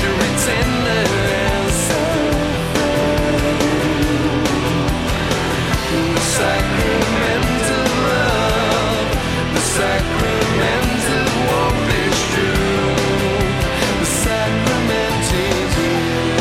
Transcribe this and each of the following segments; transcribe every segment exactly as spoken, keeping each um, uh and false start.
sanctuary tender and soft. The sacrament of love, the sacrament of warmth is true. The sacrament is you.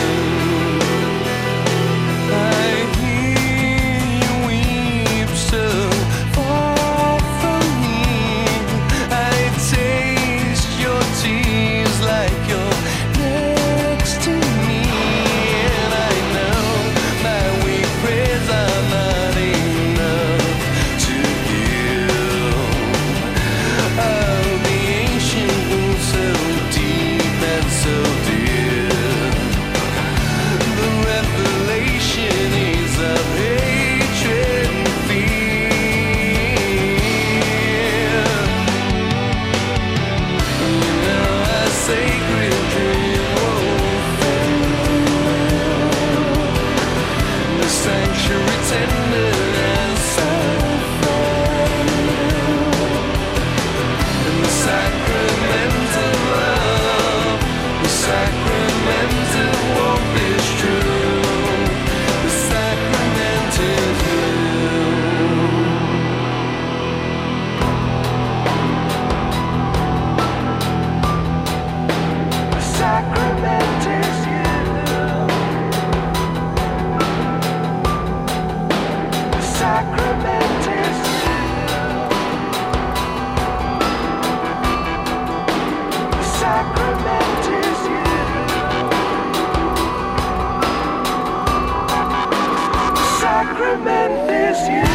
I hear you weep so far from me. I taste your tears like you're next to me. And I know my weak prayers are not enough to heal. Oh, the ancient wound so deep and so dear. The revelation is of hatred and fear. You know a sacred dream won't fail. The sanctuary tender and soft, and the sacrament of love, the sacrament of warmth is true. The sacrament is you. The sacrament is you. The sacrament is you. The sacrament is you. The sacrament is you.